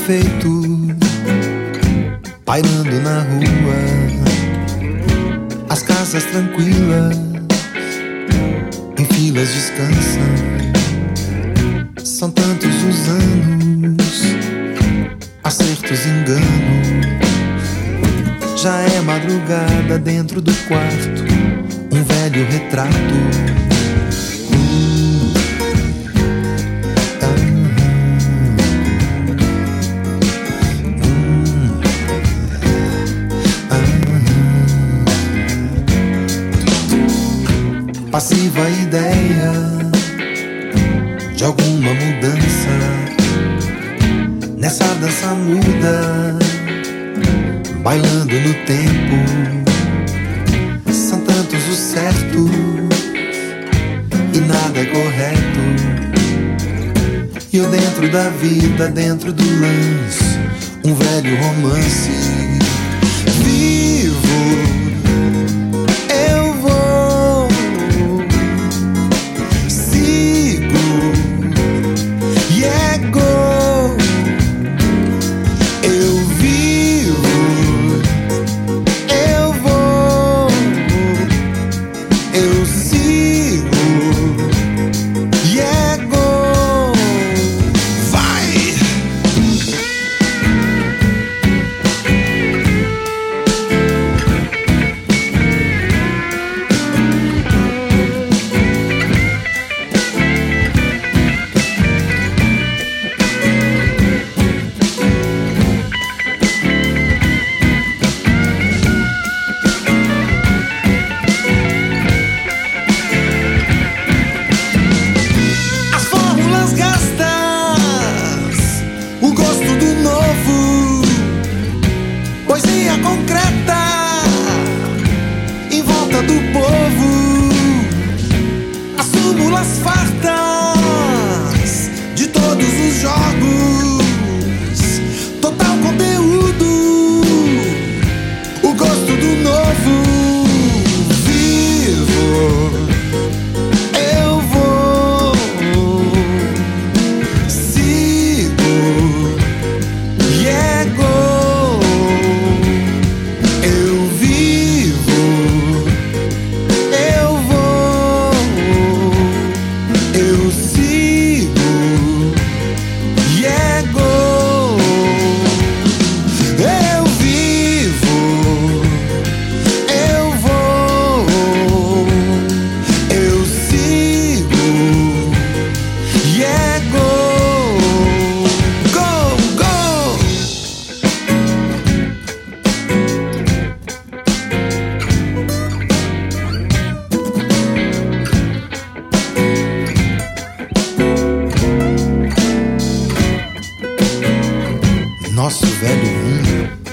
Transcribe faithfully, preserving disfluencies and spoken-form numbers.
perfeito pairando na rua, as casas tranquilas em filas descansam. São tantos os anos, acertos e enganos. Já é madrugada dentro do quarto, um velho retrato. Passiva ideia de alguma mudança nessa dança muda, bailando no tempo. São tantos os certos e nada é correto. E eu dentro da vida, dentro do lance, um velho romance. Vivo, concreta em volta do povo, as súmulas fartas de todos os jogos, total conteúdo, o gosto do novo. Vivo, eu vou, sigo e é gol. Nosso velho mundo